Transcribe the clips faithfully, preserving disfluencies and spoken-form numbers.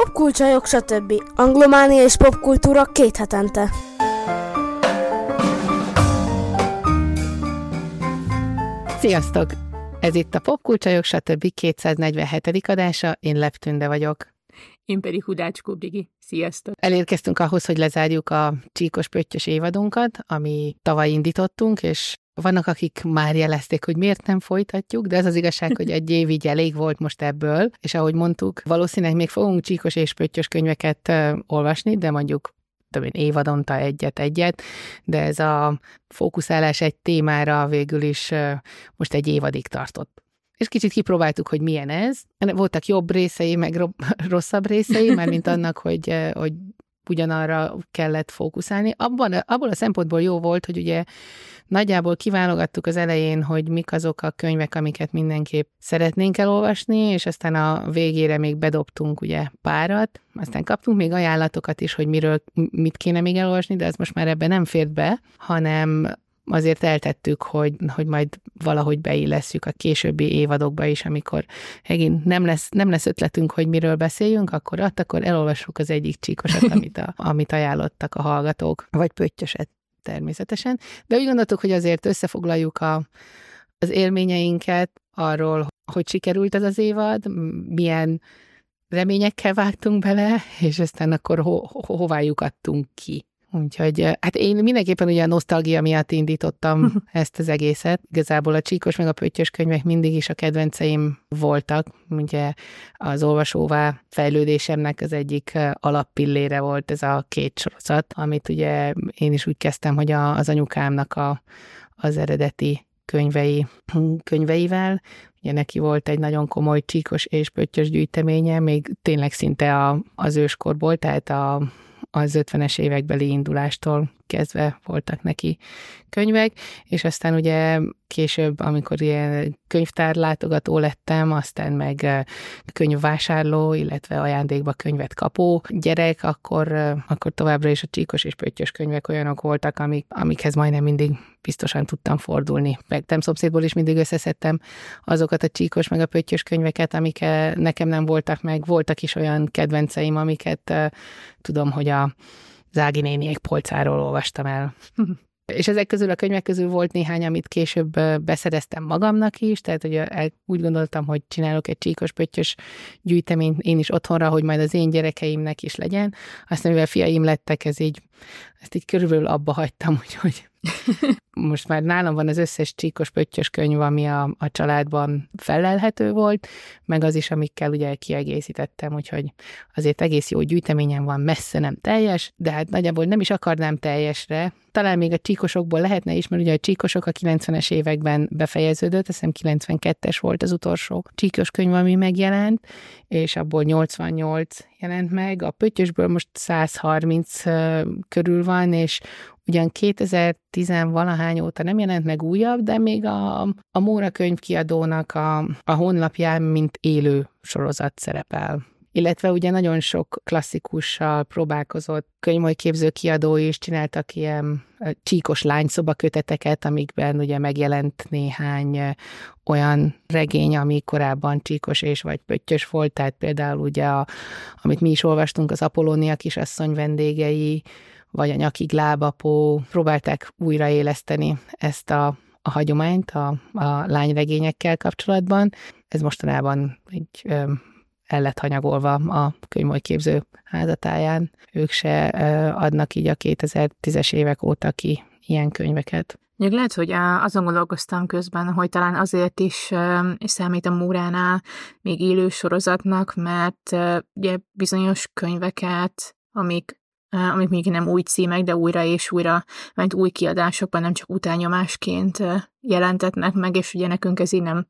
Popkulcsajok, stb. Anglománia és popkultúra két hetente. Sziasztok! Ez itt a Popkulcsajok, stb. kétszáznegyvenhetedik adása, én Lev Tünde vagyok. Én pedig Hudácskó Brigi. Sziasztok! Elérkeztünk ahhoz, hogy lezárjuk a Csíkos Pöttyös évadunkat, ami tavaly indítottunk, és vannak, akik már jelezték, hogy miért nem folytatjuk, de az az igazság, hogy egy év így elég volt most ebből, és ahogy mondtuk, valószínűleg még fogunk csíkos és pöttyös könyveket uh, olvasni, de mondjuk több évadonta egyet-egyet, de ez a fókuszálás egy témára végül is uh, most egy évadig tartott. És kicsit kipróbáltuk, hogy milyen ez. Voltak jobb részei, meg rosszabb részei, mármint annak, hogy, hogy ugyanarra kellett fókuszálni. Abban, abból a szempontból jó volt, hogy ugye nagyjából kiválogattuk az elején, hogy mik azok a könyvek, amiket mindenképp szeretnénk elolvasni, és aztán a végére még bedobtunk ugye párat, aztán kaptunk még ajánlatokat is, hogy miről, mit kéne még elolvasni, de ez most már ebben nem fért be, hanem azért eltettük, hogy, hogy majd valahogy beillesszük a későbbi évadokba is, amikor megint nem lesz, nem lesz ötletünk, hogy miről beszéljünk, akkor ott, akkor elolvassuk az egyik csíkosat, amit, a, amit ajánlottak a hallgatók, vagy pöttyöset természetesen. De úgy gondoltuk, hogy azért összefoglaljuk a, az élményeinket arról, hogy sikerült ez az évad, milyen reményekkel vágtunk bele, és aztán akkor ho, ho, hová lyukadtunk ki. Úgyhogy hát én mindenképpen ugye a nosztalgia miatt indítottam ezt az egészet. Igazából a csíkos meg a pöttyös könyvek mindig is a kedvenceim voltak. Ugye az olvasóvá fejlődésemnek az egyik alappillére volt ez a két sorozat, amit ugye én is úgy kezdtem, hogy a, az anyukámnak a, az eredeti könyvei, könyveivel. Ugye neki volt egy nagyon komoly csíkos és pöttyös gyűjteménye, még tényleg szinte a, az őskorból, tehát a az ötvenes évekbeli indulástól kezdve voltak neki könyvek, és aztán ugye később, amikor ilyen könyvtárlátogató lettem, aztán meg könyvvásárló, illetve ajándékba könyvet kapó gyerek, akkor, akkor továbbra is a csíkos és pöttyös könyvek olyanok voltak, amik, amikhez majdnem mindig biztosan tudtam fordulni. Meg nem szomszédból is mindig összeszedtem azokat a csíkos meg a pöttyös könyveket, amik nekem nem voltak meg. Voltak is olyan kedvenceim, amiket uh, tudom, hogy a Zági néniek polcáról olvastam el. És ezek közül a könyvek közül volt néhány, amit később beszereztem magamnak is, tehát ugye úgy gondoltam, hogy csinálok egy csíkos-pöttyös gyűjteményt én is otthonra, hogy majd az én gyerekeimnek is legyen. Aztán mivel fiaim lettek, ez így, ezt így körülbelül abba hagytam, úgyhogy most már nálam van az összes csíkos-pöttyös könyv, ami a, a családban felelhető volt, meg az is, amikkel ugye kiegészítettem, úgyhogy azért egész jó gyűjteményem van, messze nem teljes, de hát nagyjából nem is akarnám teljesre. Talán még a csíkosokból lehetne is, mert ugye a csíkosok a kilencvenes években befejeződött, azt hiszem kilencvenkettes volt az utolsó csíkos könyv, ami megjelent, és abból nyolcvannyolc jelent meg. A pöttyösből most száz harminc körül van, és ugyan kétezer-tíz-valahány óta nem jelent meg újabb, de még a, a Móra könyvkiadónak a, a honlapján mint élő sorozat szerepel. Illetve ugye nagyon sok klasszikussal próbálkozott könyvolyképző kiadó is, csináltak ilyen csíkos lányszoba köteteket, amikben ugye megjelent néhány olyan regény, ami korábban csíkos és vagy pöttyös volt, tehát például ugye, a, amit mi is olvastunk, az Apollónia kisasszony vendégei, vagy a Nyakig lábapó, próbálták újraéleszteni ezt a, a hagyományt a, a lányregényekkel kapcsolatban. Ez mostanában így ö, el lett hanyagolva a könyvolyképző házatáján. Ők se ö, adnak így a kétezer-tízes évek óta ki ilyen könyveket. Még lehet, hogy azon gondolkoztam közben, hogy talán azért is számít a Móránál még élő sorozatnak, mert ugye bizonyos könyveket, amik amik még nem új címek, de újra és újra, mert új kiadásokban nem csak utánnyomásként jelentetnek meg, és ugye nekünk ez így nem,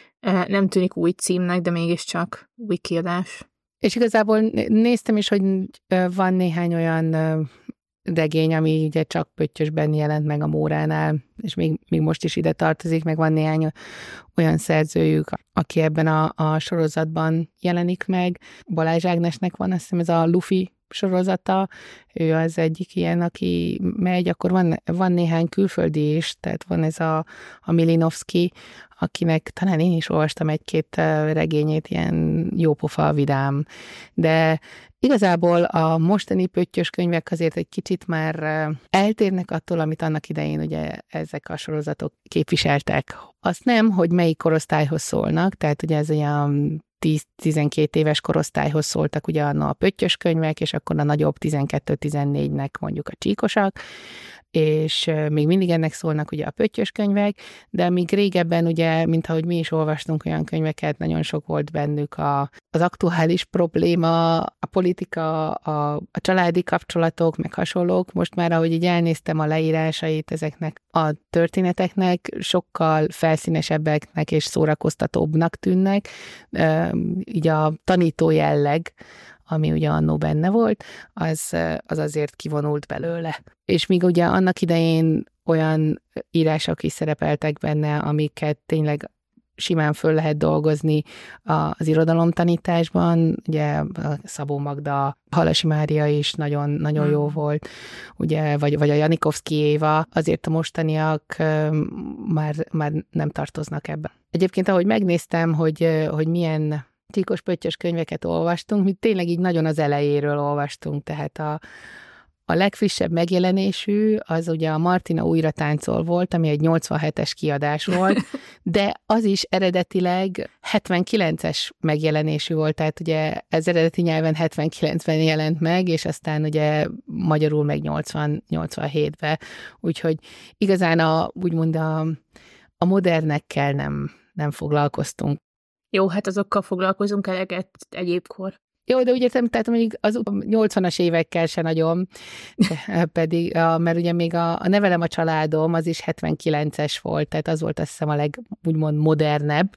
nem tűnik új címnek, de mégiscsak új kiadás. És igazából néztem is, hogy van néhány olyan regény, ami ugye csak pöttyösben jelent meg a Móránál, és még, még most is ide tartozik, meg van néhány olyan szerzőjük, aki ebben a, a sorozatban jelenik meg. Balázs Ágnesnek van, azt hiszem ez a Luffy sorozata, ő az egyik ilyen, aki megy, akkor van, van néhány külföldi is, tehát van ez a, a Milinovszky, akinek talán én is olvastam egy-két regényét, ilyen jópofa, vidám, de igazából a mostani pöttyös könyvek azért egy kicsit már eltérnek attól, amit annak idején ugye ezek a sorozatok képviseltek. Azt nem, hogy melyik korosztályhoz szólnak, tehát ugye ez olyan tíz-tizenkét éves korosztályhoz szóltak ugye a pöttyös könyvek, és akkor a nagyobb tizenkettő-tizennégynek mondjuk a csíkosak, és még mindig ennek szólnak ugye a pöttyös könyvek, de még régebben ugye, mint ahogy mi is olvastunk olyan könyveket, nagyon sok volt bennük a, az aktuális probléma, a politika, a, a családi kapcsolatok, meg hasonlók. Most már, ahogy így elnéztem a leírásait ezeknek a történeteknek, sokkal felszínesebbeknek és szórakoztatóbbnak tűnnek, így a tanító jelleg, ami ugye annó benne volt, az, az azért kivonult belőle. És míg ugye annak idején olyan írások is szerepeltek benne, amiket tényleg simán föl lehet dolgozni az irodalomtanításban, ugye Szabó Magda, Halasi Mária is nagyon, nagyon hmm. jó volt, ugye, vagy, vagy a Janikovszky Éva, azért a mostaniak már, már nem tartoznak ebbe. Egyébként, ahogy megnéztem, hogy, hogy milyen csíkos pöttyös könyveket olvastunk, mi tényleg így nagyon az elejéről olvastunk, tehát a, a legfrissebb megjelenésű az ugye a Martina újra táncol volt, ami egy nyolcvanhetes kiadás volt, de az is eredetileg hetvenkilences megjelenésű volt, tehát ugye ez eredeti nyelven hetvenkilencben jelent meg, és aztán ugye magyarul meg nyolcvan-nyolcvanhétben, úgyhogy igazán a, úgymond a, a modernekkel nem, nem foglalkoztunk. Jó, hát azokkal foglalkozunk eleget egyébkor. Jó, de úgy értem, tehát mondjuk az nyolcvanas évekkel se nagyon, pedig, mert ugye még a, a Nevelem a családom, az is hetvenkilences volt, tehát az volt azt hiszem a leg, úgymond modernebb,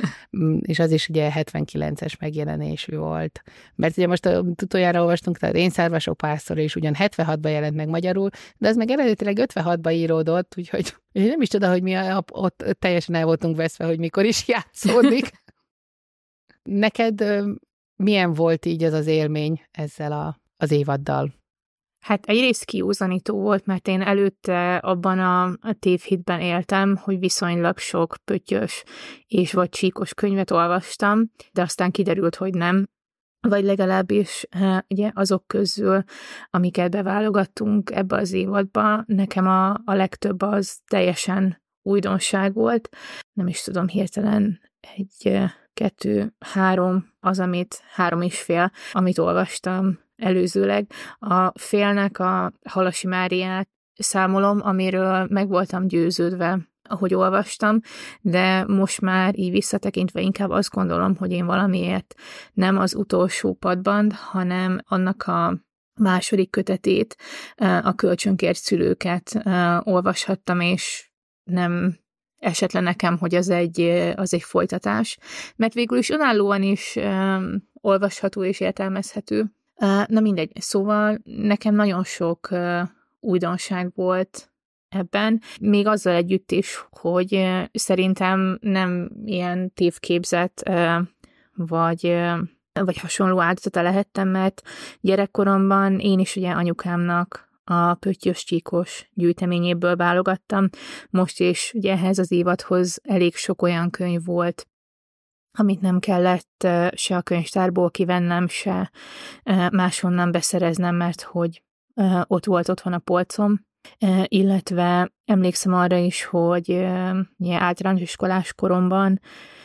és az is ugye hetvenkilences megjelenésű volt. Mert ugye most utoljára olvastunk, tehát Én szárvasok pásztora is ugyan hetvenhatban jelent meg magyarul, de az meg eredetileg ötvenhatban íródott, úgyhogy nem is tudom, hogy mi a, ott teljesen el voltunk veszve, hogy mikor is játszódik. Neked milyen volt így az az élmény ezzel a, az évaddal? Hát egyrészt kiúzanító volt, mert én előtte abban a, a tévhitben éltem, hogy viszonylag sok pöttyös és vagy csíkos könyvet olvastam, de aztán kiderült, hogy nem. Vagy legalábbis ugye azok közül, amiket beválogattunk ebbe az évadba, nekem a, a legtöbb az teljesen újdonság volt. Nem is tudom, hirtelen egy... kettő, három, az, amit három és fél, amit olvastam előzőleg. A félnek a Halasi Máriát számolom, amiről meg voltam győződve, ahogy olvastam, de most már így visszatekintve inkább azt gondolom, hogy én valamiért nem az utolsó padban, hanem annak a második kötetét, a Kölcsönkért szülőket olvashattam, és nem esett le nekem, hogy az egy, az egy folytatás, mert végül is önállóan is um, olvasható és értelmezhető. Uh, na mindegy, szóval nekem nagyon sok uh, újdonság volt ebben, még azzal együtt is, hogy uh, szerintem nem ilyen tévképzett uh, vagy, uh, vagy hasonló áldozata lehettem, mert gyerekkoromban én is ugye anyukámnak a pöttyös csíkos gyűjteményéből válogattam. Most is ugye ehhez az évadhoz elég sok olyan könyv volt, amit nem kellett se a könyvtárból kivennem, se máshonnan beszereznem, mert hogy ott volt otthon a polcom. Illetve emlékszem arra is, hogy ugye, általános iskolás koromban,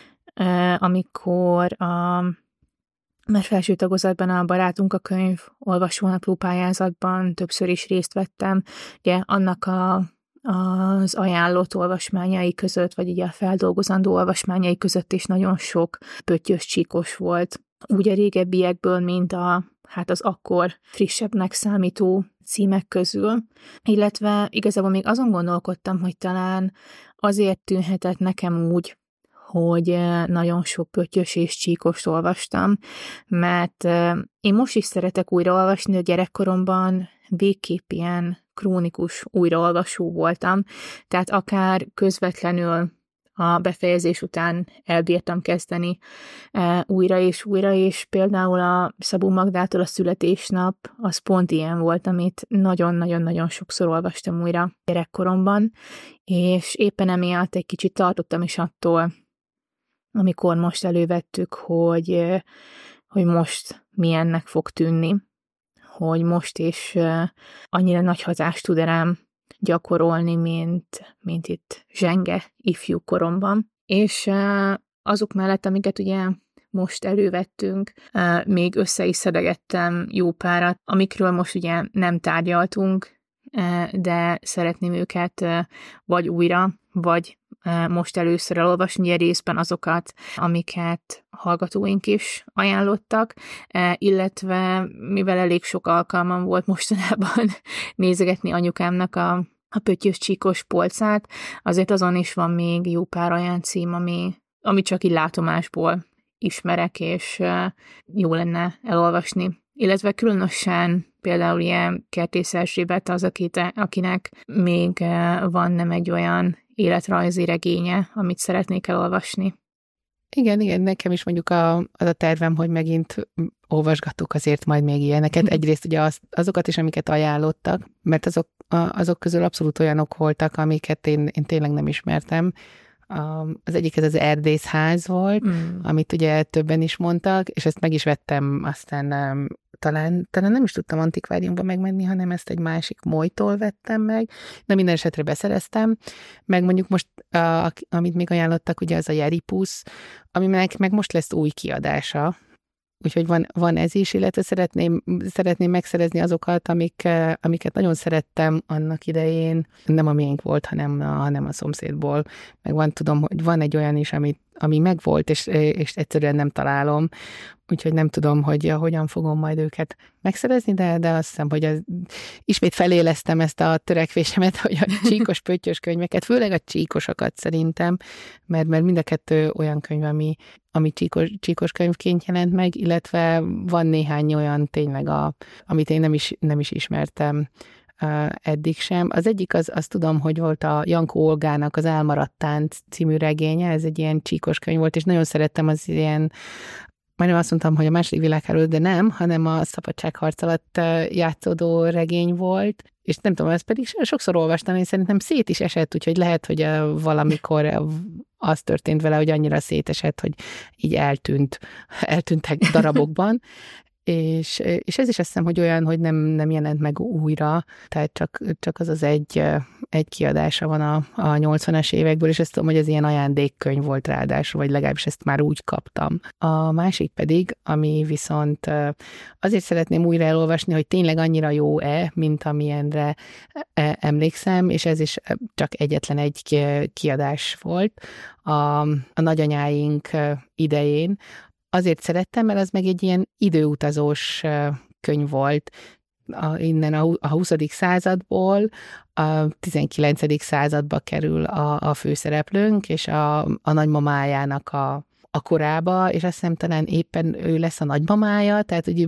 amikor a már felső tagozatban a Barátunk a könyv olvasónapló pályázatban többször is részt vettem. Ugye annak a, az ajánlott olvasmányai között, vagy ugye a feldolgozandó olvasmányai között is nagyon sok pöttyös csíkos volt. Úgy a régebbiekből, mint a, hát az akkor frissebbnek számító címek közül. Illetve igazából még azon gondolkodtam, hogy talán azért tűnhetett nekem úgy, hogy nagyon sok pöttyös és csíkost olvastam, mert én most is szeretek újraolvasni, a gyerekkoromban végképp ilyen krónikus újraolvasó voltam, tehát akár közvetlenül a befejezés után elbírtam kezdeni e, újra és újra, és például a Szabó Magdától a születésnap, az pont ilyen volt, amit nagyon-nagyon-nagyon sokszor olvastam újra gyerekkoromban, és éppen emiatt egy kicsit tartottam is attól, amikor most elővettük, hogy, hogy most milyennek fog tűnni, hogy most is annyira nagy hatást tud rám gyakorolni, mint, mint itt zsenge ifjú koromban. És azok mellett, amiket ugye most elővettünk, még össze is szedegettem jó párat, amikről most ugye nem tárgyaltunk, de szeretném őket vagy újra, vagy most először elolvasni, ugye részben azokat, amiket hallgatóink is ajánlottak, illetve mivel elég sok alkalmam volt mostanában nézegetni anyukámnak a, a pöttyös csíkos polcát, azért azon is van még jó pár olyan cím, ami, ami csak így látomásból ismerek, és jó lenne elolvasni. Illetve különösen például ilyen Kertész Erzsébet az, akinek még van nem egy olyan életrajzi regénye, amit szeretnék elolvasni. Igen, igen, nekem is mondjuk a, az a tervem, hogy megint olvasgatok azért majd még ilyeneket. Egyrészt ugye az, azokat is, amiket ajánlottak, mert azok, azok közül abszolút olyanok voltak, amiket én, én tényleg nem ismertem. Az egyik ez az Erdészház volt, mm. amit ugye többen is mondtak, és ezt meg is vettem, aztán talán, talán nem is tudtam antikváriumba megmenni, hanem ezt egy másik molytól vettem meg, de minden esetre beszereztem, meg mondjuk most, a, amit még ajánlottak, ugye az a Jeripusz, aminek meg most lesz új kiadása, úgyhogy van, van ez is, illetve szeretném, szeretném megszerezni azokat, amik, amiket nagyon szerettem annak idején, nem a miénk volt, hanem a, hanem a szomszédból, meg van, tudom, hogy van egy olyan is, ami, ami megvolt, és, és egyszerűen nem találom, úgyhogy nem tudom, hogy hogyan fogom majd őket megszerezni, de, de azt hiszem, hogy az, ismét felélesztem ezt a törekvésemet, hogy a csíkos pöttyös könyveket, főleg a csíkosakat szerintem, mert, mert mind a kettő olyan könyv, ami, ami csíkos, csíkos könyvként jelent meg, illetve van néhány olyan tényleg, a, amit én nem is, nem is ismertem eddig sem. Az egyik, az, azt tudom, hogy volt a Jankó Olgának az Elmaradt tánc című regénye, ez egy ilyen csíkos könyv volt, és nagyon szerettem az ilyen, majdnem azt mondtam, hogy a második világháború, de nem, hanem a szabadságharc alatt játszódó regény volt, és nem tudom, ezt pedig sokszor olvastam, én szerintem szét is esett, úgyhogy lehet, hogy valamikor az történt vele, hogy annyira szétesett, hogy így eltűnt, eltűntek darabokban, és, és ez is azt hiszem, hogy olyan, hogy nem, nem jelent meg újra, tehát csak, csak az az egy, egy kiadása van a, a nyolcvanas évekből, és ezt tudom, hogy ez ilyen ajándékkönyv volt ráadásul, vagy legalábbis ezt már úgy kaptam. A másik pedig, ami viszont azért szeretném újra elolvasni, hogy tényleg annyira jó-e, mint amilyenre emlékszem, és ez is csak egyetlen egy kiadás volt a, a nagyanyáink idején. Azért szerettem, mert az meg egy ilyen időutazós könyv volt, a, innen a, a huszadik századból a tizenkilencedik századba kerül a, a főszereplőnk, és a, a nagymamájának a, a korába, és azt hiszem talán éppen ő lesz a nagymamája, tehát ugye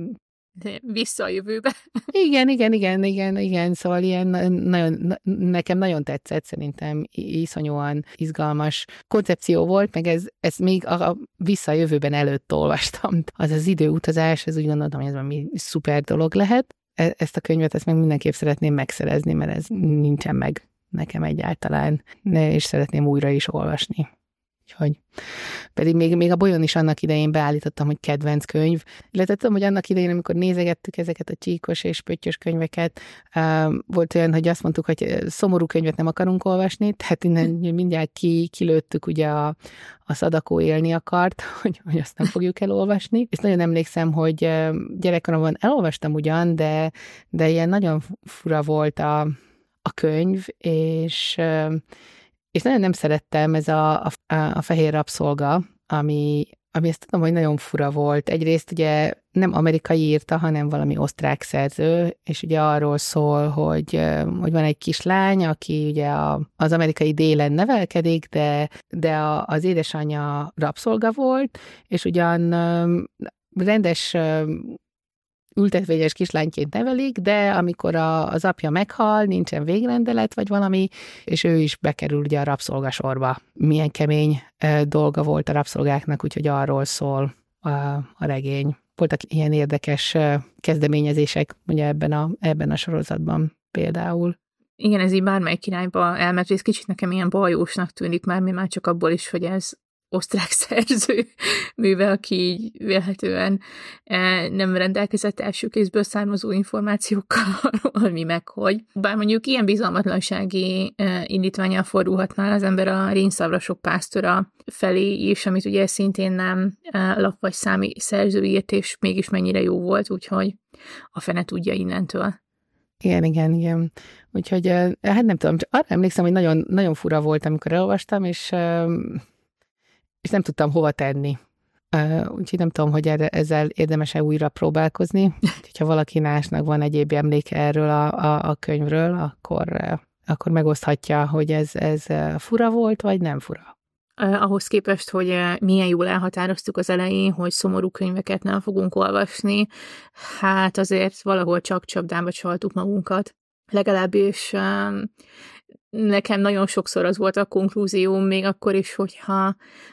vissza a jövőbe. Igen, igen, igen, igen, igen, szóval ilyen nagyon, nekem nagyon tetszett, szerintem iszonyúan izgalmas koncepció volt, meg ez, ez még a, a vissza a jövőben előtt olvastam. Az az időutazás, ez úgy gondoltam, hogy ez valami szuper dolog lehet. Ezt a könyvet, ezt meg mindenképp szeretném megszerezni, mert ez nincsen meg nekem egyáltalán, és szeretném újra is olvasni. Úgyhogy pedig még, még a Bolyon is annak idején beállítottam, hogy kedvenc könyv. Illetve tudom, hogy annak idején, amikor nézegettük ezeket a csíkos és pöttyös könyveket, volt olyan, hogy azt mondtuk, hogy szomorú könyvet nem akarunk olvasni, tehát innen mindjárt ki, kilőttük ugye a, a Szadakó élni akart, hogy, hogy azt nem fogjuk elolvasni. És nagyon emlékszem, hogy gyerekkoromban elolvastam ugyan, de, de ilyen nagyon fura volt a, a könyv, és És nagyon nem szerettem, ez a, a, a Fehér rabszolga, ami, ami ezt tudom, hogy nagyon fura volt. Egyrészt ugye nem amerikai írta, hanem valami osztrák szerző, és ugye arról szól, hogy, hogy van egy kislány, aki ugye a, az amerikai délen nevelkedik, de, de a, az édesanyja rabszolga volt, és ugyan rendes ültetvényes kislányként nevelik, de amikor a, az apja meghal, nincsen végrendelet, vagy valami, és ő is bekerül ugye a rabszolgasorba. Milyen kemény e, dolga volt a rabszolgáknak, úgyhogy arról szól a, a regény. Voltak ilyen érdekes e, kezdeményezések ugye ebben a, ebben a sorozatban például. Igen, ez így bármelyik irányba elment, ez kicsit nekem ilyen bajósnak tűnik már, mi már csak abból is, hogy ez osztrák szerző műve, aki így vélhetően nem rendelkezett első kézből származó információkkal arról, mi meg hogy. Bár mondjuk ilyen bizalmatlansági indítvánnyal fordulhatna az ember a Rénszarvasok pásztora felé is, amit ugye szintén nem lap vagy számi szerző írt, és mégis mennyire jó volt, úgyhogy a fene tudja innentől. Igen, igen, igen. Úgyhogy, hát nem tudom, arra emlékszem, hogy nagyon, nagyon fura volt, amikor elolvastam, és és nem tudtam hova tenni. Uh, úgyhogy nem tudom, hogy erre, ezzel érdemes-e újra próbálkozni. Ha valaki másnak van egyéb emléke erről a, a, a könyvről, akkor, uh, akkor megoszthatja, hogy ez, ez fura volt, vagy nem fura. Uh, ahhoz képest, hogy uh, milyen jól elhatároztuk az elején, hogy szomorú könyveket nem fogunk olvasni, hát azért valahol csak csapdába csaltuk magunkat. Legalábbis uh, nekem nagyon sokszor az volt a konklúzióm, még akkor is, hogyha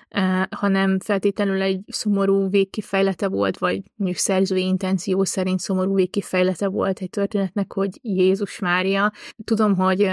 ha nem feltétlenül egy szomorú végkifejlete volt, vagy mondjuk szerzői intenció szerint szomorú végkifejlete volt egy történetnek, hogy Jézus Mária. Tudom, hogy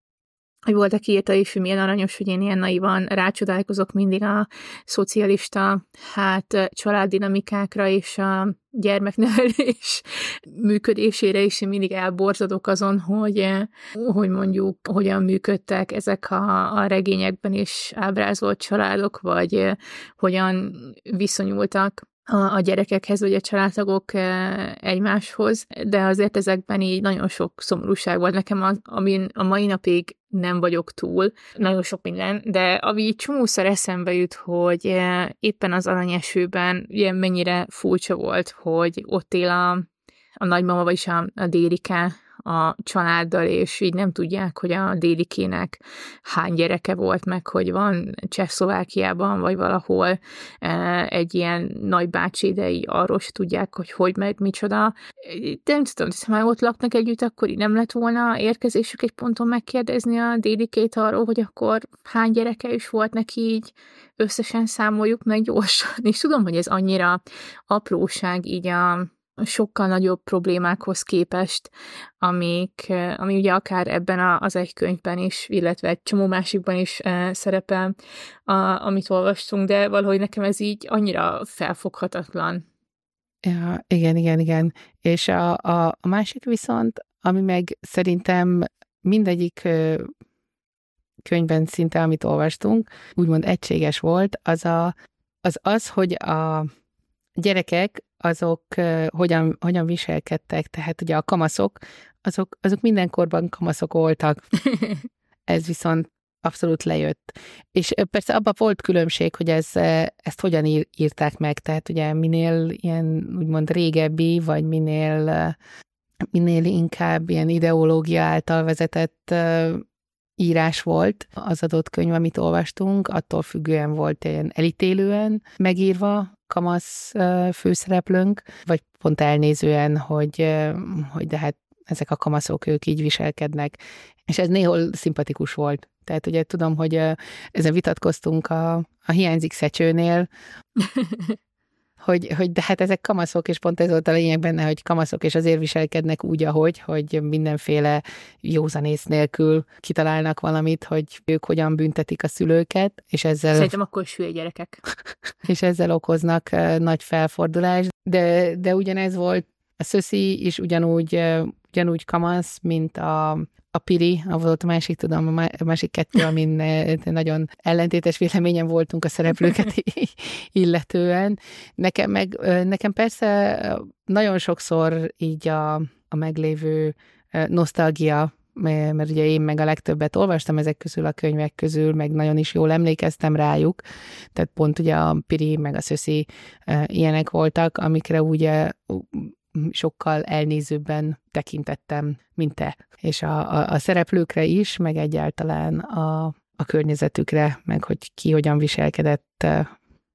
hogy volt, aki írta is, hogy milyen aranyos, hogy én ilyen naivan rácsodálkozok mindig a szocialista hát családdinamikákra és a gyermeknevelés működésére is, én mindig elborzadok azon, hogy, hogy mondjuk hogyan működtek ezek a, a regényekben is ábrázolt családok, vagy hogyan viszonyultak a, a gyerekekhez, vagy a családtagok egymáshoz, de azért ezekben így nagyon sok szomorúság volt nekem, az, amin a mai napig nem vagyok túl, nagyon sok minden, de ami így csomószor eszembe jut, hogy éppen az Aranyesőben ilyen mennyire furcsa volt, hogy ott él a, a nagymama, vagyis a, a Dérike a családdal, és így nem tudják, hogy a Dérikének hány gyereke volt, meg hogy van Csehszlovákiában, vagy valahol egy ilyen nagybácsi, de így arról se tudják, hogy hogy, meg micsoda. De nem tudom, ha már ott laknak együtt, akkor így nem lett volna érkezésük egy ponton megkérdezni a Dérikét arról, hogy akkor hány gyereke is volt neki, így összesen számoljuk meg gyorsan. És tudom, hogy ez annyira apróság így a sokkal nagyobb problémákhoz képest, amik, ami ugye akár ebben a, az egy könyvben is, illetve egy csomó másikban is e, szerepel, a, amit olvastunk, de valahogy nekem ez így annyira felfoghatatlan. Ja, igen, igen, igen. És a, a, a másik viszont, ami meg szerintem mindegyik könyvben szinte, amit olvastunk, úgymond egységes volt, az a, az, az hogy a gyerekek azok uh, hogyan, hogyan viselkedtek, tehát ugye a kamaszok, azok, azok mindenkorban kamaszok voltak. Ez viszont abszolút lejött. És persze abban volt különbség, hogy ez, ezt hogyan ír, írták meg, tehát ugye minél ilyen úgymond régebbi, vagy minél, minél inkább ilyen ideológia által vezetett uh, írás volt az adott könyv, amit olvastunk, attól függően volt ilyen elítélően megírva kamasz főszereplőnk, vagy pont elnézően, hogy, hogy de hát ezek a kamaszok, ők így viselkednek. És ez néhol szimpatikus volt. Tehát ugye tudom, hogy ezen vitatkoztunk a, a Hiányzik Szecsőnél, hogy, hogy de hát ezek kamaszok, és pont ez volt a lényeg benne, hogy kamaszok, és azért viselkednek úgy, ahogy, hogy mindenféle józanész nélkül kitalálnak valamit, hogy ők hogyan büntetik a szülőket, és ezzel... Szerintem akkor sülly gyerekek. És ezzel okoznak uh, nagy felfordulást, de, de ugyanez volt, a Szöszi is ugyanúgy, uh, ugyanúgy kamasz, mint a A Piri, a volt a másik, tudom, a másik kettő, amin nagyon ellentétes véleményen voltunk a szereplőket illetően. Nekem, meg, nekem persze nagyon sokszor így a, a meglévő nosztalgia, mert ugye én meg a legtöbbet olvastam ezek közül a könyvek közül, meg nagyon is jól emlékeztem rájuk. Tehát pont ugye a Piri, meg a Szöszi ilyenek voltak, amikre ugye sokkal elnézőbben tekintettem, mint te. És a, a, a szereplőkre is, meg egyáltalán a, a környezetükre, meg hogy ki hogyan viselkedett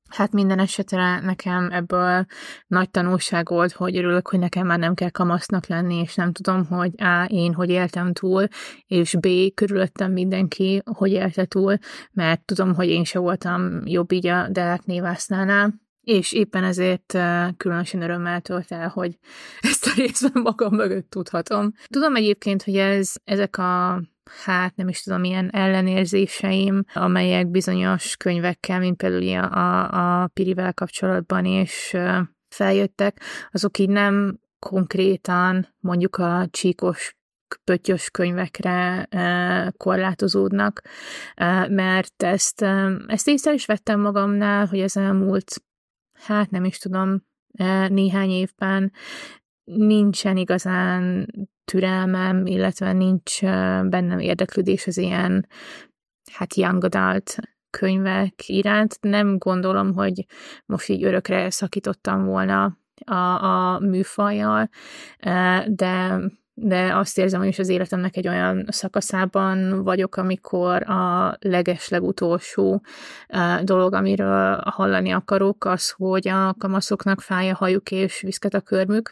Hát minden esetre nekem ebből nagy tanulság volt, hogy örülök, hogy nekem már nem kell kamasznak lenni, és nem tudom, hogy A, én hogy éltem túl, és B, körülöttem mindenki, hogy élte túl, mert tudom, hogy én se voltam jobb így a Deák névásznánál, és éppen ezért különösen örömmel tölt el, hogy ezt a részben magam mögött tudhatom. Tudom egyébként, hogy ez, ezek a hát nem is tudom, ilyen ellenérzéseim, amelyek bizonyos könyvekkel, mint például a, a, a Pirivel kapcsolatban is feljöttek, azok így nem konkrétan mondjuk a csíkos, pöttyös könyvekre korlátozódnak, mert ezt, ezt észre is vettem magamnál, hogy az elmúlt, hát nem is tudom, néhány évben nincsen igazán türelmem, illetve nincs bennem érdeklődés az ilyen, hát young adult könyvek iránt. Nem gondolom, hogy most így örökre szakítottam volna a, a műfajjal, de, de azt érzem, hogy is az életemnek egy olyan szakaszában vagyok, amikor a legeslegutolsó dolog, amiről hallani akarok, az, hogy a kamaszoknak fáj a hajuk és viszket a körmük.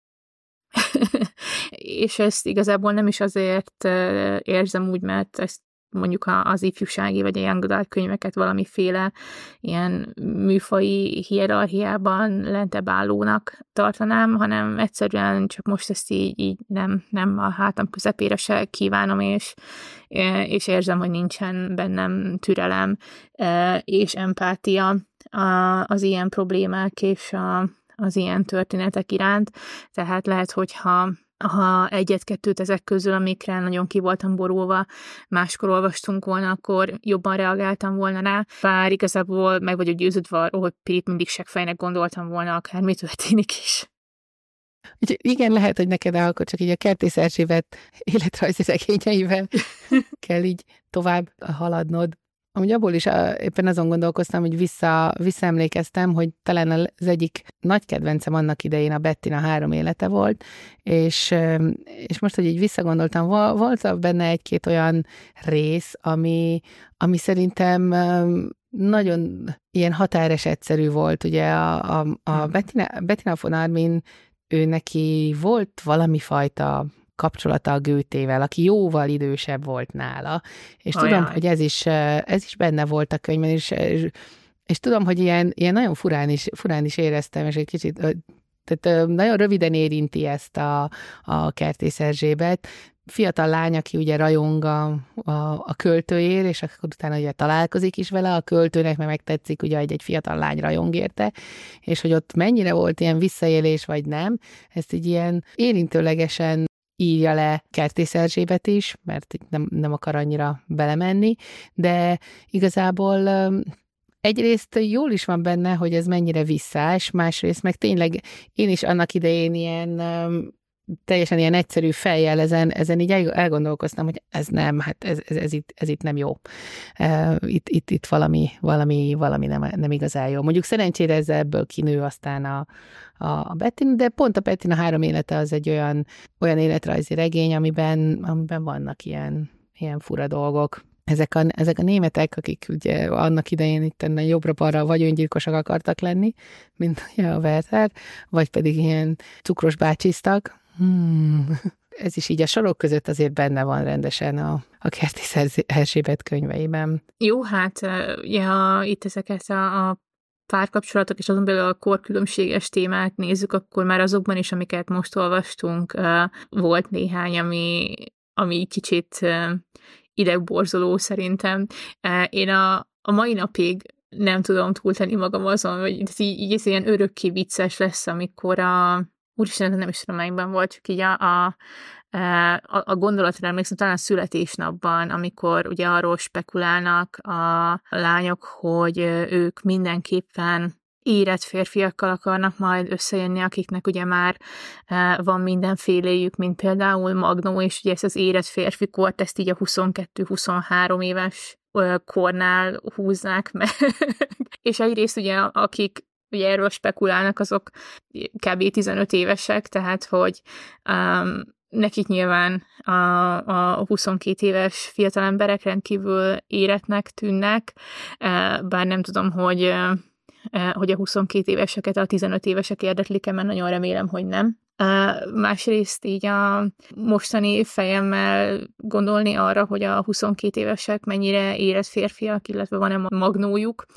És ezt igazából nem is azért érzem úgy, mert ezt mondjuk az ifjúsági vagy a young adult könyveket valamiféle ilyen műfaji hierarchiában lentebb állónak tartanám, hanem egyszerűen csak most ezt így, így nem, nem a hátam közepére se kívánom, és, és érzem, hogy nincsen bennem türelem és empátia az ilyen problémák és a az ilyen történetek iránt, tehát lehet, hogyha ha egyet-kettőt ezek közül, amikre nagyon ki voltam borulva, máskor olvastunk volna, akkor jobban reagáltam volna rá. Bár igazából meg vagyok győződve arról, hogy Pirit mindig seggfejnek gondoltam volna, akármi történik is. Igen, lehet, hogy neked akkor csak így a Kertész Erzsébet életrajzi regényeivel kell így tovább haladnod. Amúgy abból is éppen azon gondolkoztam, hogy vissza, visszaemlékeztem, hogy talán az egyik nagy kedvencem annak idején a Bettina három élete volt, és, és most, hogy így visszagondoltam, volt benne egy-két olyan rész, ami, ami szerintem nagyon ilyen határesetszerű volt. Ugye a, a, a Bettina, Bettina von Arnim, ő neki volt valami fajta kapcsolata a Goethével, aki jóval idősebb volt nála, és Ajaj. tudom, hogy ez is, ez is benne volt a könyvben, és, és, és tudom, hogy ilyen, ilyen nagyon furán is, furán is éreztem, és egy kicsit, tehát nagyon röviden érinti ezt a, a Kertész Erzsébet. Fiatal lány, aki ugye rajong a, a, a költőjér, és akkor utána ugye találkozik is vele, a költőnek meg megtetszik, ugye, hogy egy fiatal lány rajong érte, és hogy ott mennyire volt ilyen visszaélés, vagy nem, ezt így ilyen érintőlegesen írja le Kertész Erzsébet is, mert nem, nem akar annyira belemenni, de igazából egyrészt jól is van benne, hogy ez mennyire visszás, másrészt meg tényleg én is annak idején ilyen teljesen ilyen egyszerű fejjel ezen, ezen így elgondolkoztam, hogy ez nem, hát ez, ez, ez, itt, ez itt nem jó. Itt, itt, itt valami, valami, valami nem, nem igazán jó. Mondjuk szerencsére ez ebből kinő aztán a, a Bettina, de pont a Bettina három élete az egy olyan, olyan életrajzi regény, amiben, amiben vannak ilyen, ilyen fura dolgok. Ezek a, ezek a németek, akik ugye annak idején itt jobbra-balra vagy öngyilkosak akartak lenni, mint a Werther, vagy pedig ilyen cukros bácsiztak. Hmm. Ez is így a sorok között azért benne van rendesen a, a Kertész Erzsébet könyveiben. Jó, hát ja, itt ezeket a, a párkapcsolatok és azon belül a korkülönbséges témát nézzük, akkor már azokban is, amiket most olvastunk, volt néhány, ami, ami kicsit idegborzoló szerintem. Én a, a mai napig nem tudom túltenni magam azon, hogy ez így, így ez ilyen örökké vicces lesz, amikor a úristen, nem is tudom, melyikben volt, csak így a, a, a, a gondolatra emlékszem, talán a születésnapban, amikor ugye arról spekulálnak a lányok, hogy ők mindenképpen érett férfiakkal akarnak majd összejönni, akiknek ugye már van mindenféléjük, mint például Magnó, és ugye ezt az érett férfi kort, ezt így a huszonkettő-huszonhárom éves kornál húznák meg. És egyrészt ugye akik ugye erről spekulálnak, azok kb. tizenöt évesek, tehát hogy um, nekik nyilván a, a huszonkét éves fiatalemberek rendkívül érettnek tűnnek, bár nem tudom, hogy hogy a huszonkét éveseket a tizenöt évesek érdeklik-e, mert nagyon remélem, hogy nem. Uh, másrészt így a mostani fejemmel gondolni arra, hogy a huszonkét évesek mennyire érett férfiak, illetve van-e magnójuk,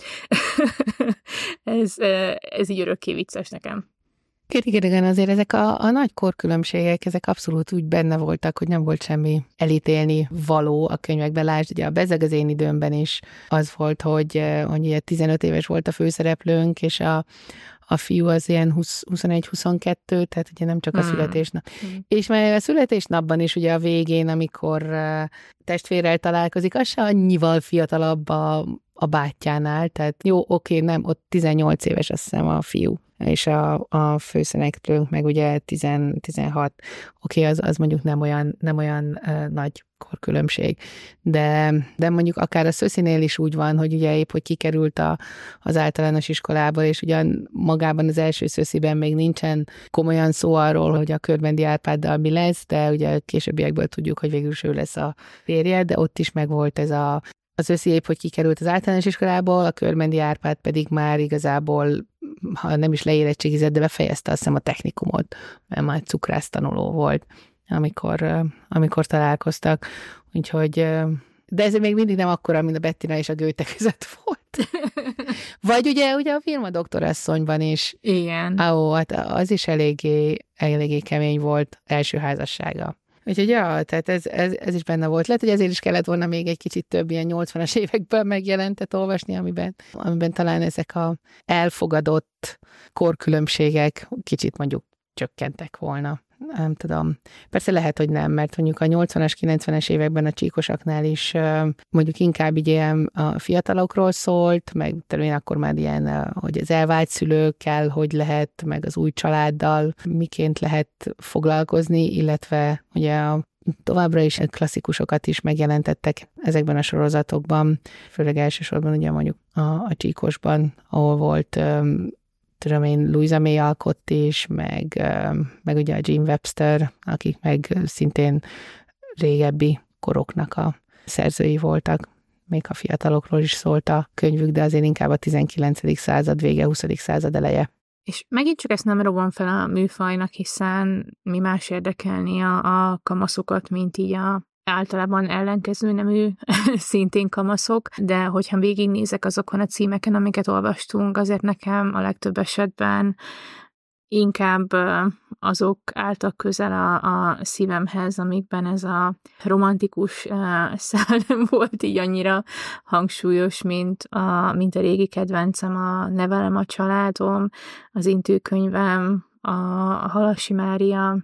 ez, ez így örökké vicces nekem. Igen, azért ezek a, a nagy korkülönbségek, ezek abszolút úgy benne voltak, hogy nem volt semmi elítélni való a könyvekben. Lásd, ugye a Bezzeg az én időmben is az volt, hogy, hogy ugye tizenöt éves volt a főszereplőnk, és a a fiú az ilyen huszonegy-huszonkettő, tehát ugye nem csak a születésnap. Mm. És már a születésnapban is ugye a végén, amikor uh, testvérrel találkozik, az se annyival fiatalabb a, a bátyjánál, tehát jó, oké, nem, ott tizennyolc éves azt hiszem a fiú, és a, a főszereplőnk meg ugye tíz, tizenhat, oké, az, az mondjuk nem olyan, nem olyan uh, nagy korkülönbség. De, de mondjuk akár a Szöszinél is úgy van, hogy ugye épp, hogy kikerült a, az általános iskolából, és ugyan magában az első Szösziben még nincsen komolyan szó arról, hogy a Körbendi Árpáddal mi lesz, de ugye későbbiekből tudjuk, hogy végül is ő lesz a férje, de ott is megvolt ez a az Összi épp, hogy kikerült az általános iskolából, a Körbendi Árpád pedig már igazából, ha nem is leérettségizett, de befejezte azt hiszem a technikumot, mert már cukrásztanuló volt, amikor, amikor találkoztak. Úgyhogy, de ez még mindig nem akkora, mint a Bettina és a Goethe között volt. Vagy ugye, ugye a Vilma doktorasszonyban is. Igen. Ó, hát az is eléggé, eléggé kemény volt első házassága. Úgyhogy ja, tehát ez, ez, ez is benne volt. Lehet, hogy ezért is kellett volna még egy kicsit több ilyen nyolcvanas években megjelentet olvasni, amiben, amiben talán ezek a elfogadott korkülönbségek kicsit mondjuk csökkentek volna. Nem tudom. Persze lehet, hogy nem, mert mondjuk a nyolcvanas, kilencvenes években a csíkosaknál is mondjuk inkább így ilyen a fiatalokról szólt, meg talán akkor már ilyen, hogy az elvált szülőkkel hogy lehet, meg az új családdal miként lehet foglalkozni, illetve ugye a továbbra is klasszikusokat is megjelentettek ezekben a sorozatokban, főleg elsősorban ugye mondjuk a, a Csíkosban, ahol volt tudom én, Louisa May Alcott is, meg, meg ugye a Jean Webster, akik meg szintén régebbi koroknak a szerzői voltak. Még a fiatalokról is szólt a könyvük, de azért inkább a tizenkilencedik század vége, huszadik század eleje. És megint csak ezt nem robban fel a műfajnak, hiszen mi más érdekelni a, a kamaszokat, mint így a általában ellenkező nemű szintén kamaszok, de hogyha végignézek azokon a címeken, amiket olvastunk, azért nekem a legtöbb esetben inkább azok álltak közel a, a szívemhez, amikben ez a romantikus szál nem volt így annyira hangsúlyos, mint a, mint a régi kedvencem, a Nevelem a családom, az Intőkönyvem, a, a Halassi Mária,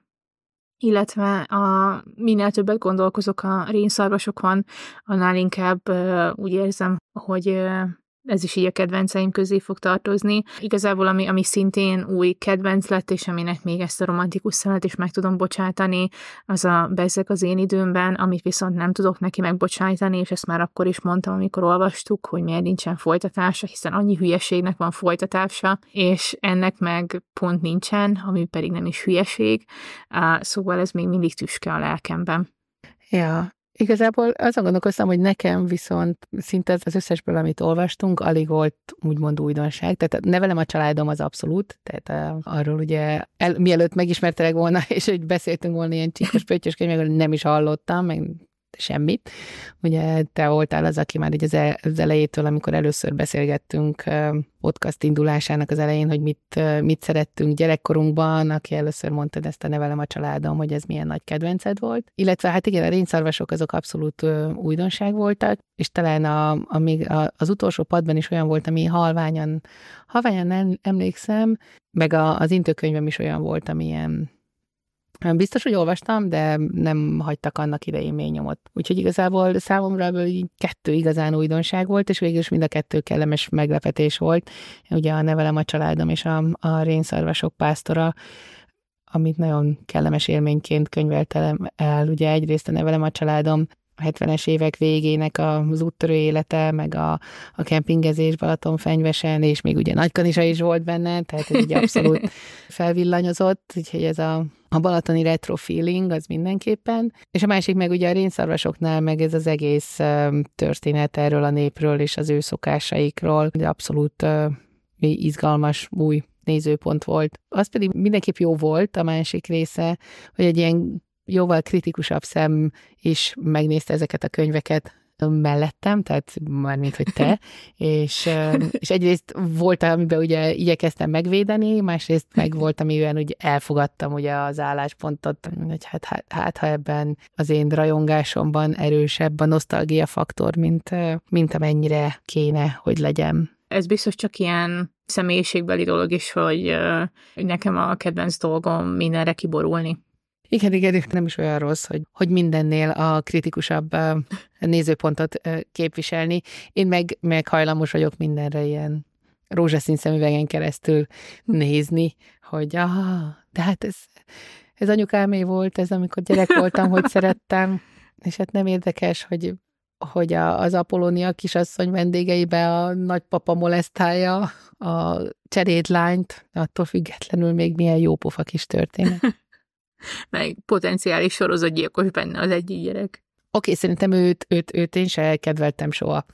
illetve a, minél többet gondolkozok a rénszarvasokon, annál inkább uh, úgy érzem, hogy uh, ez is így a kedvenceim közé fog tartozni. Igazából ami, ami szintén új kedvenc lett, és aminek még ezt a romantikus szelet is meg tudom bocsátani, az a Bezzeg az én időmben, amit viszont nem tudok neki megbocsájtani, és ezt már akkor is mondtam, amikor olvastuk, hogy miért nincsen folytatása, hiszen annyi hülyeségnek van folytatása, és ennek meg pont nincsen, ami pedig nem is hülyeség. Uh, szóval ez még mindig tüske a lelkemben. Ja. Igazából azon gondolkoztam, hogy nekem viszont szinte az összesből, amit olvastunk, alig volt úgymond újdonság. Tehát Nevelem a családom az abszolút, tehát uh, arról ugye el, mielőtt megismertelek volna, és hogy beszéltünk volna ilyen csíkos pöttyös könyvekről, nem is hallottam, meg semmit. Ugye te voltál az, aki már így az, el, az elejétől, amikor először beszélgettünk podcast indulásának az elején, hogy mit, mit szerettünk gyerekkorunkban, aki először mondtad ezt a Nevelem a családom, hogy ez milyen nagy kedvenced volt. Illetve hát igen, a rénszarvasok azok abszolút újdonság voltak, és talán a, a, még a, az utolsó padban is olyan volt, ami halványan, halványan nem emlékszem, meg a, az Intőkönyvem is olyan volt, ami ilyen biztos, hogy olvastam, de nem hagytak annak idején mély nyomot. Úgyhogy igazából számomra ebből így kettő igazán újdonság volt, és végül is mind a kettő kellemes meglepetés volt. Ugye a Nevelem a családom és a, a Rénszarvasok pásztora, amit nagyon kellemes élményként könyveltem el. Ugye egyrészt a Nevelem a családom a hetvenes évek végének az úttörő élete, meg a, a kempingezés Balatonfenyvesen, és még ugye Nagykanizsa is volt benne, tehát ez így abszolút felvillanyozott, úgyhogy ez a, a balatoni retro feeling az mindenképpen. És a másik meg ugye a Rénszarvasoknál meg ez az egész történet erről a népről és az ő szokásaikról, de abszolút izgalmas, új nézőpont volt. Az pedig mindenképp jó volt, a másik része, hogy egy ilyen jóval kritikusabb szem is megnézte ezeket a könyveket mellettem, tehát mármint, hogy te, és, és egyrészt volt, amiben ugye igyekeztem megvédeni, másrészt meg volt, amiben ugye elfogadtam ugye az álláspontot, hogy hát, hát, hát ha ebben az én rajongásomban erősebb a nosztalgia faktor, mint, mint amennyire kéne, hogy legyen. Ez biztos csak ilyen személyiségbeli dolog is, hogy, hogy nekem a kedvenc dolgom mindenre kiborulni. Igen, igen, nem is olyan rossz, hogy, hogy mindennél a kritikusabb uh, nézőpontot uh, képviselni. Én meg, meg hajlamos vagyok mindenre ilyen rózsaszín szemüvegen keresztül nézni, hogy ah, de hát ez, ez anyukámé volt, ez amikor gyerek voltam, hogy szerettem, és hát nem érdekes, hogy, hogy a, az Apollónia kisasszony vendégeibe a nagypapa molesztálja a cserédlányt, attól függetlenül még milyen jópofa kis történet. Meg potenciális sorozatgyilkos benne az egyik gyerek. Oké, okay, szerintem őt, őt, őt én se kedveltem soha.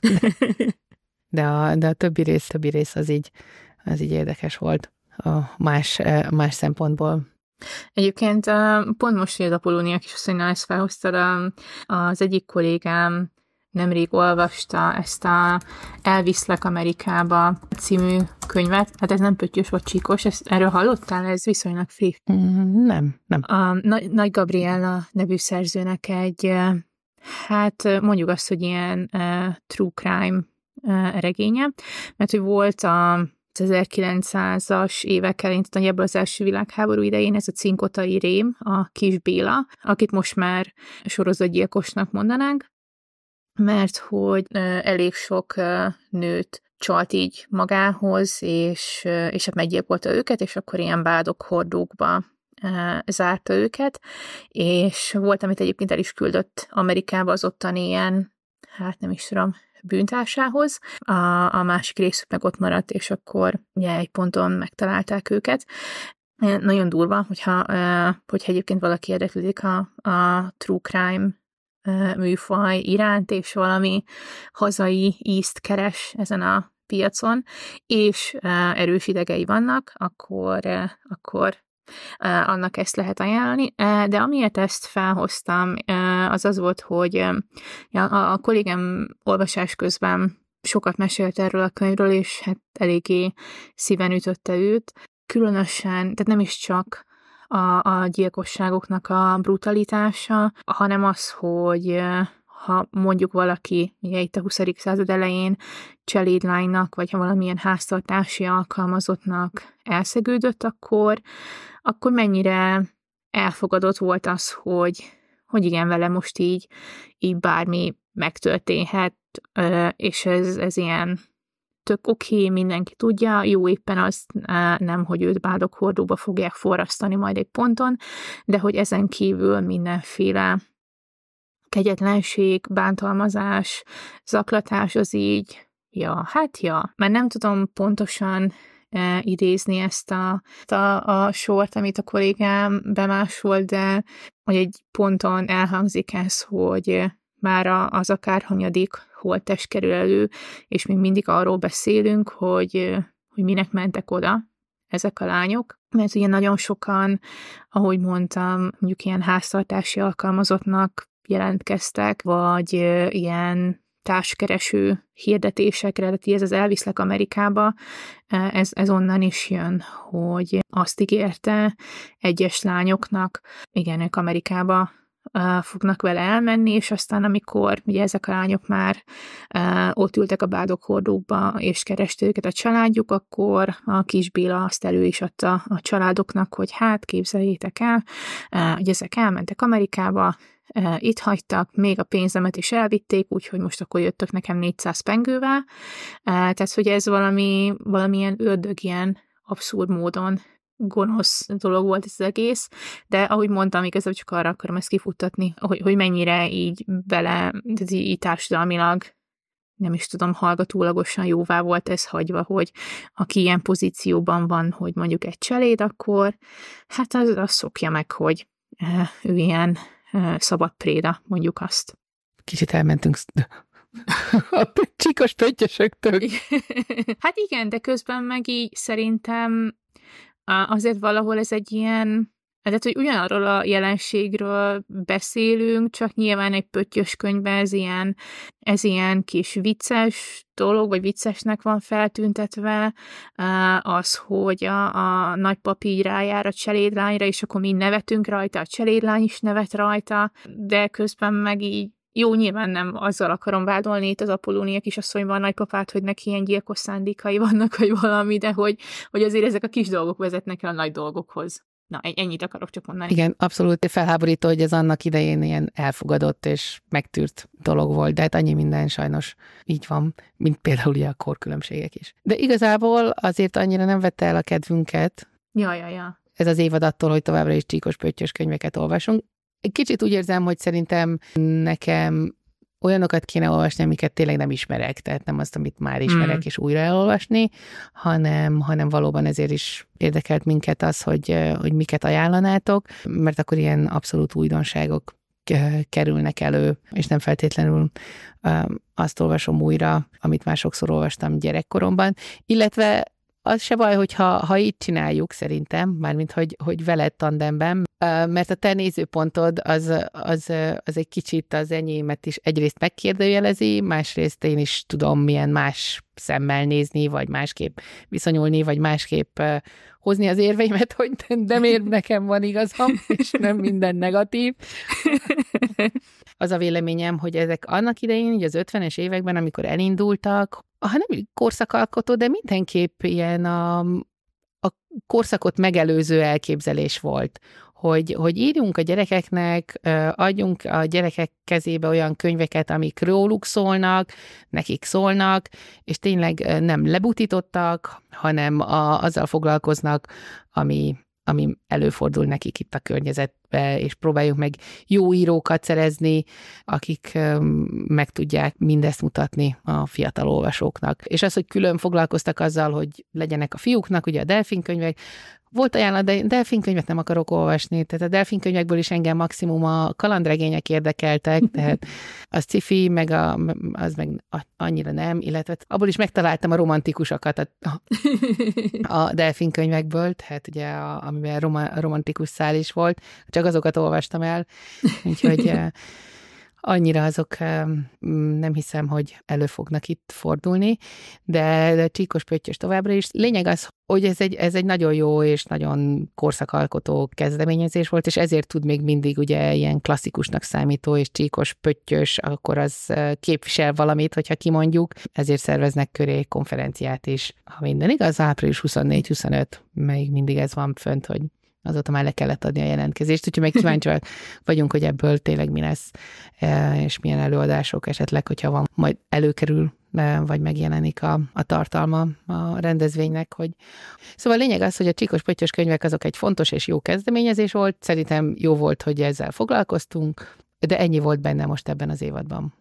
De a, de a többi rész, többi rész az így, az így érdekes volt a más, más szempontból. Egyébként pont most, hogy az Apollónia kisasszonynal ezt felhoztad, az egyik kollégám nemrég olvasta ezt a Elviszlek Amerikába című könyvet. Hát ez nem pöttyös vagy csíkos, ezt, erről hallottál? Ez viszonylag friss. Mm, nem, nem. A Nagy Gabriella nevű szerzőnek egy, hát mondjuk azt, hogy ilyen uh, true crime uh, regénye, mert hogy volt a ezerkilencszázas évek elején, nagyjából az első világháború idején ez a Cinkotai Rém, a Kis Béla, akit most már sorozatgyilkosnak mondanánk, mert hogy elég sok nőt csalt így magához, és, és hát meggyilkolta őket, és akkor ilyen bádok hordókba zárta őket, és volt, amit egyébként el is küldött Amerikába az ottani ilyen, hát nem is tudom, bűntársához. A, a másik részük meg ott maradt, és akkor ugye egy ponton megtalálták őket. Nagyon durva, hogyha, hogyha egyébként valaki érdeklődik a, a true crime műfaj iránt, és valami hazai ízt keres ezen a piacon, és erős idegei vannak, akkor, akkor annak ezt lehet ajánlani. De amiért ezt felhoztam, az az volt, hogy a kollégám olvasás közben sokat mesélt erről a könyvről, és hát eléggé szíven ütötte őt. Különösen, tehát nem is csak A, a gyilkosságoknak a brutalitása, hanem az, hogy ha mondjuk valaki, ugye itt a huszadik század elején cselédlánynak, vagy ha valamilyen háztartási alkalmazottnak elszegődött, akkor, akkor mennyire elfogadott volt az, hogy, hogy igen, vele most így, így bármi megtörténhet, és ez, ez ilyen tök oké, okay, mindenki tudja, jó éppen az nem, hogy őt bádokhordóba fogják forrasztani majd egy ponton, de hogy ezen kívül mindenféle kegyetlenség, bántalmazás, zaklatás az így, ja, hát ja, mert nem tudom pontosan eh, idézni ezt a, a, a sort, amit a kollégám bemásolt, de hogy egy ponton elhangzik ez, hogy már az akárhanyadik holttest kerül elő, és még mindig arról beszélünk, hogy, hogy minek mentek oda ezek a lányok, mert ugye nagyon sokan, ahogy mondtam, mondjuk ilyen háztartási alkalmazottnak jelentkeztek, vagy ilyen társkereső hirdetésekre, tehát ez az Elviszlek Amerikába, ez, ez onnan is jön, hogy azt ígérte egyes lányoknak, igen, ők Amerikába Uh, fognak vele elmenni, és aztán amikor ugye ezek a lányok már uh, ott ültek a bádokhordókba, és kereste őket a családjuk, akkor a Kis Béla azt elő is adta a családoknak, hogy hát képzeljétek el, uh, hogy ezek elmentek Amerikába, uh, itt hagytak, még a pénzemet is elvitték, úgyhogy most akkor jöttök nekem négyszáz pengővel. Uh, tehát, hogy ez valami, valamilyen ördög ilyen abszurd módon gonosz dolog volt ez az egész, de ahogy mondtam, igazából csak arra akarom ezt kifuttatni, hogy, hogy mennyire így bele, így, így társadalmilag, nem is tudom, hallgatólagosan jóvá volt ez hagyva, hogy aki ilyen pozícióban van, hogy mondjuk egy cseléd, akkor hát az, az szokja meg, hogy ő ilyen szabad préda, mondjuk azt. Kicsit elmentünk a csíkos pöttyösöktől. Hát igen, de közben meg így szerintem azért valahol ez egy ilyen, tehát, hogy ugyanarról a jelenségről beszélünk, csak nyilván egy pöttyös könyvben ez ilyen, ez ilyen kis vicces dolog, vagy viccesnek van feltüntetve, az, hogy a, a nagypapi így rájár a cselédlányra, és akkor mi nevetünk rajta, a cselédlány is nevet rajta, de közben meg így jó, nyilván nem azzal akarom vádolni itt az Apollónia kisasszonyban a nagypapát, hogy neki ilyen gyilkos szándékai vannak, vagy valami, de hogy, hogy azért ezek a kis dolgok vezetnek el a nagy dolgokhoz. Na, ennyit akarok csak mondani. Igen, abszolút felháborító, hogy ez annak idején ilyen elfogadott és megtűrt dolog volt, de hát annyi minden sajnos így van, mint például ugye a korkülönbségek is. De igazából azért annyira nem vette el a kedvünket. Ja, ja, ja. Ez az évad attól, hogy továbbra is csíkos pöttyös könyveket olvasunk. Kicsit úgy érzem, hogy szerintem nekem olyanokat kéne olvasni, amiket tényleg nem ismerek, tehát nem azt, amit már ismerek, mm. és újra elolvasni, hanem, hanem valóban ezért is érdekelt minket az, hogy, hogy miket ajánlanátok, mert akkor ilyen abszolút újdonságok kerülnek elő, és nem feltétlenül azt olvasom újra, amit már sokszor olvastam gyerekkoromban, illetve az se baj, hogyha ha így csináljuk szerintem, mármint hogy, hogy veled tandemben, mert a te nézőpontod az, az, az egy kicsit az enyémet is egyrészt megkérdőjelezi, másrészt én is tudom milyen más szemmel nézni, vagy másképp viszonyulni, vagy másképp hozni az érveimet, hogy de miért nekem van igazam, és nem minden negatív. Az a véleményem, hogy ezek annak idején, így az ötvenes években, amikor elindultak, ha nem korszakalkotó, de mindenképp ilyen a, a korszakot megelőző elképzelés volt, hogy, hogy írjunk a gyerekeknek, adjunk a gyerekek kezébe olyan könyveket, amik róluk szólnak, nekik szólnak, és tényleg nem lebutítottak, hanem a, azzal foglalkoznak, ami, ami előfordul nekik itt a környezetbe, és próbáljuk meg jó írókat szerezni, akik meg tudják mindezt mutatni a fiatal olvasóknak. És az, hogy külön foglalkoztak azzal, hogy legyenek a fiúknak, ugye a delfinkönyvek, volt ajánlat, de delfinkönyvet nem akarok olvasni, tehát a delfinkönyvekből is engem maximum a kalandregények érdekeltek, tehát a sci-fi, meg a, az meg annyira nem, illetve abból is megtaláltam a romantikusokat a, a delfinkönyvekből, tehát ugye a, amiben roma, romantikus szál is volt, csak azokat olvastam el, úgyhogy annyira azok nem hiszem, hogy elő fognak itt fordulni, de, de csíkos pöttyös továbbra is. Lényeg az, hogy ez egy, ez egy nagyon jó és nagyon korszakalkotó kezdeményezés volt, és ezért tud még mindig ugye ilyen klasszikusnak számító és csíkos pöttyös, akkor az képvisel valamit, hogyha kimondjuk. Ezért szerveznek köré konferenciát is. Ha minden igaz, április huszonnégy huszonöt, még mindig ez van fönt, hogy azóta már le kellett adni a jelentkezést, úgyhogy meg kíváncsiak vagyunk, hogy ebből tényleg mi lesz, és milyen előadások esetleg, hogyha van, majd előkerül, vagy megjelenik a, a tartalma a rendezvénynek. Hogy... Szóval a lényeg az, hogy a csíkos pöttyös könyvek azok egy fontos és jó kezdeményezés volt, szerintem jó volt, hogy ezzel foglalkoztunk, de ennyi volt benne most ebben az évadban.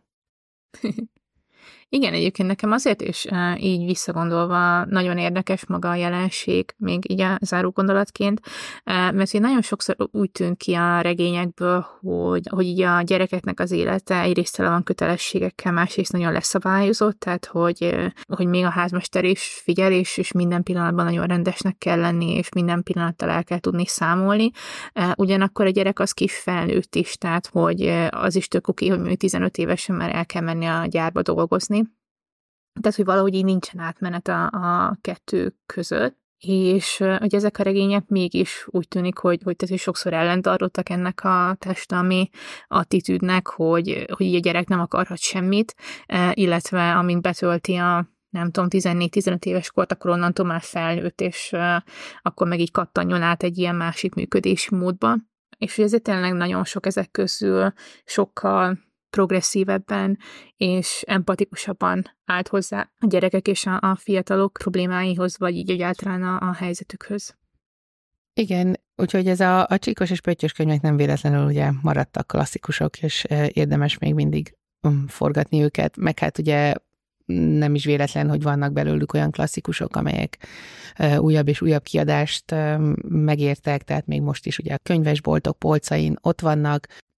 Igen, egyébként nekem azért is így visszagondolva nagyon érdekes maga a jelenség, még így a záró gondolatként, mert én nagyon sokszor úgy tűnt ki a regényekből, hogy, hogy így a gyerekeknek az élete egyrészt tele van kötelességekkel, másrészt nagyon leszabályozott, tehát hogy, hogy még a házmester is figyel, és, és minden pillanatban nagyon rendesnek kell lenni, és minden pillanattal el kell tudni számolni. Ugyanakkor a gyerek az kis felnőtt is, tehát hogy az is tök oké, hogy tizenöt évesen már el kell menni a gyárba dolgozni. Tehát, hogy valahogy így nincsen átmenet a, a kettő között, és hogy ezek a regények mégis úgy tűnik, hogy, hogy, tehát, hogy sokszor ellentartottak ennek a társadalmi attitűdnek, hogy, hogy így a gyerek nem akarhat semmit, illetve amint betölti a nem tudom, tizennégy-tizenöt éves kort, akkor onnantól már felnőtt, és akkor meg így kattanjon át egy ilyen másik működési módba. És hogy ezért tényleg nagyon sok ezek közül sokkal progresszívebben és empatikusabban állt hozzá a gyerekek és a, a fiatalok problémáihoz, vagy így egyáltalán a, a helyzetükhöz. Igen, úgyhogy ez a, a csíkos és pöttyös könyvek nem véletlenül ugye maradtak klasszikusok, és érdemes még mindig forgatni őket, meg hát ugye nem is véletlen, hogy vannak belőlük olyan klasszikusok, amelyek újabb és újabb kiadást megértek, tehát még most is ugye a könyvesboltok polcain ott vannak,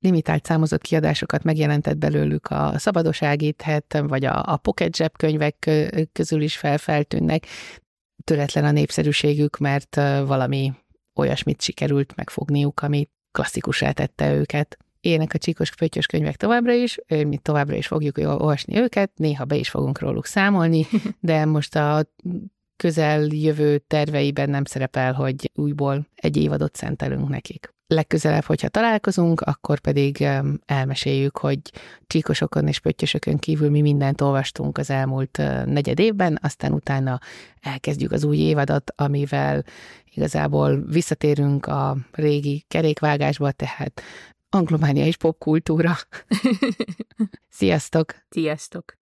limitált számozott kiadásokat megjelentett belőlük a Szabadoságíthet, vagy a, a Pocket zsebkönyvek közül is felfeltűnnek. Töretlen a népszerűségük, mert valami olyasmit sikerült megfogniuk, ami klasszikussá tette őket. Élnek a csíkos pöttyös könyvek továbbra is, mi továbbra is fogjuk olvasni őket, néha be is fogunk róluk számolni, de most a közeljövő terveiben nem szerepel, hogy újból egy évadot szentelünk nekik. Legközelebb, hogyha találkozunk, akkor pedig elmeséljük, hogy csíkosokon és pöttyösökön kívül mi mindent olvastunk az elmúlt negyed évben, aztán utána elkezdjük az új évadot, amivel igazából visszatérünk a régi kerékvágásba, tehát anglománia és popkultúra. Sziasztok! Sziasztok!